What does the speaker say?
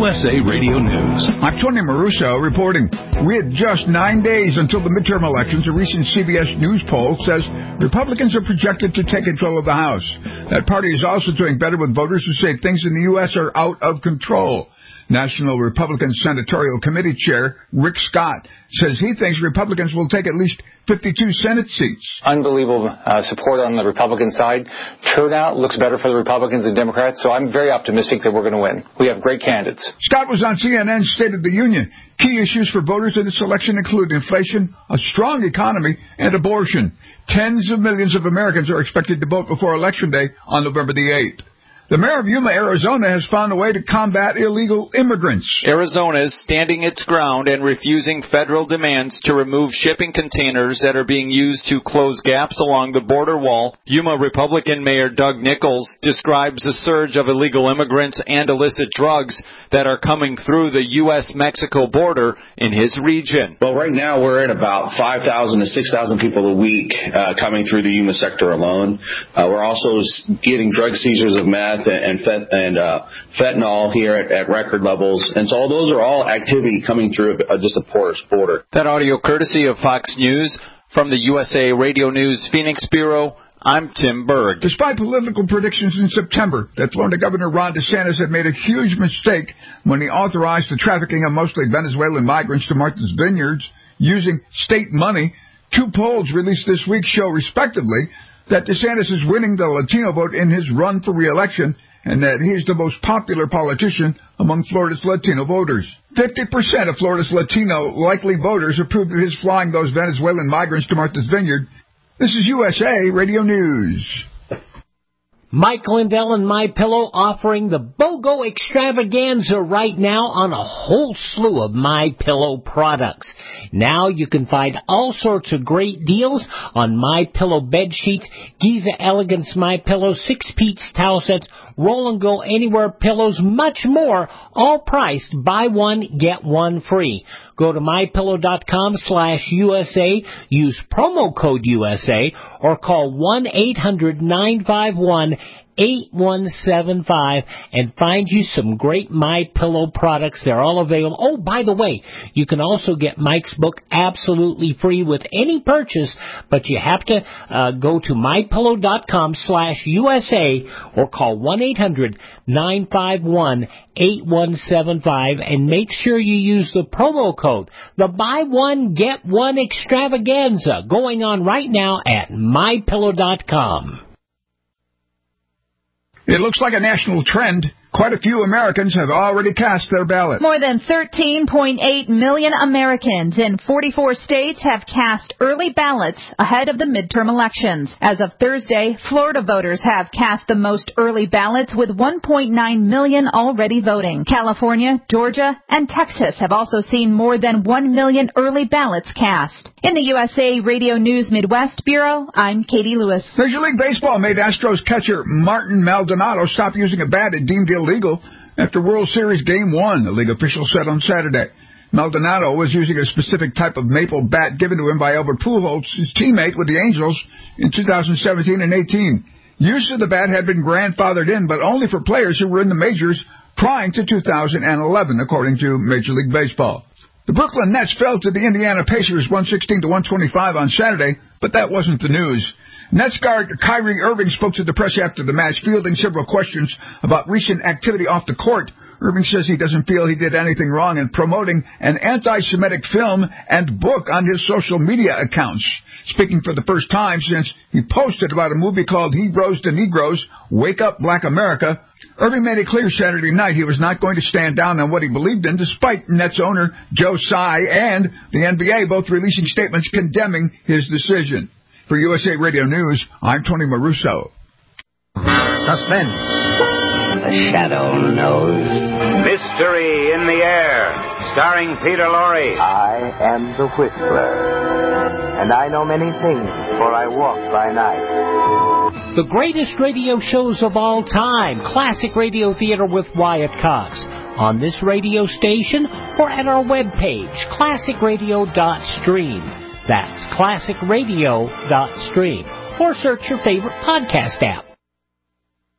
USA Radio News. I'm Tony Maruso reporting. We had just 9 days until the midterm elections. A recent CBS News poll says Republicans are projected to take control of the House. That party is also doing better with voters who say things in the U.S. are out of control. National Republican Senatorial Committee Chair Rick Scott says he thinks Republicans will take at least 52 Senate seats. Unbelievable support on the Republican side. Turnout looks better for the Republicans than Democrats, so I'm very optimistic that we're going to win. We have great candidates. Scott was on CNN's State of the Union. Key issues for voters in this election include inflation, a strong economy, and abortion. Tens of millions of Americans are expected to vote before Election Day on November the 8th. The mayor of Yuma, Arizona, has found a way to combat illegal immigrants. Arizona is standing its ground and refusing federal demands to remove shipping containers that are being used to close gaps along the border wall. Yuma Republican Mayor Doug Nichols describes a surge of illegal immigrants and illicit drugs that are coming through the U.S.-Mexico border in his region. Well, right now we're at about 5,000 to 6,000 people a week coming through the Yuma sector alone. We're also getting drug seizures of meth and fentanyl here at record levels. And so those are all activity coming through just a porous border. That audio courtesy of Fox News. From the USA Radio News Phoenix Bureau, I'm Tim Berg. Despite political predictions in September that Florida Governor Ron DeSantis had made a huge mistake when he authorized the trafficking of mostly Venezuelan migrants to Martha's Vineyards using state money, two polls released this week show, respectively, that DeSantis is winning the Latino vote in his run for re-election and that he is the most popular politician among Florida's Latino voters. 50% of Florida's Latino likely voters approved of his flying those Venezuelan migrants to Martha's Vineyard. This is USA Radio News. Mike Lindell and MyPillow offering the BOGO extravaganza right now on a whole slew of MyPillow products. Now you can find all sorts of great deals on MyPillow bed sheets, Giza Elegance MyPillow, 6-piece towel sets, Roll and Go Anywhere pillows, much more, all priced buy one, get one free. Go to MyPillow.com/USA, use promo code USA, or call 1-800-951-8175 and find you some great MyPillow products. They're all available. Oh, by the way, you can also get Mike's book absolutely free with any purchase, but you have to go to MyPillow.com/USA or call 1-800-951-8175 and make sure you use the promo code. The buy one, get one extravaganza going on right now at MyPillow.com. It looks like a national trend. Quite a few Americans have already cast their ballot. More than 13.8 million Americans in 44 states have cast early ballots ahead of the midterm elections. As of Thursday, Florida voters have cast the most early ballots with 1.9 million already voting. California, Georgia, and Texas have also seen more than 1 million early ballots cast. In the USA Radio News Midwest Bureau, I'm Katie Lewis. Major League Baseball made Astros catcher Martin Maldonado stop using a bat it deemed illegal after World Series Game 1, the league official said on Saturday. Maldonado was using a specific type of maple bat given to him by Albert Pujols, his teammate with the Angels, in 2017 and 18. Use of the bat had been grandfathered in, but only for players who were in the majors prior to 2011, according to Major League Baseball. The Brooklyn Nets fell to the Indiana Pacers 116-125 on Saturday, but that wasn't the news. Nets guard Kyrie Irving spoke to the press after the match, fielding several questions about recent activity off the court. Irving says he doesn't feel he did anything wrong in promoting an anti-Semitic film and book on his social media accounts. Speaking for the first time since he posted about a movie called Heroes to Negroes, Wake Up Black America, Irving made it clear Saturday night he was not going to stand down on what he believed in, despite Nets owner Joe Tsai and the NBA both releasing statements condemning his decision. For USA Radio News, I'm Tony Maruso. Suspense. The Shadow knows. Mystery in the Air, starring Peter Lorre. I am the Whistler, and I know many things, for I walk by night. The greatest radio shows of all time, Classic Radio Theater with Wyatt Cox, on this radio station or at our webpage, classicradio.stream. That's classicradio.stream. Or search your favorite podcast app.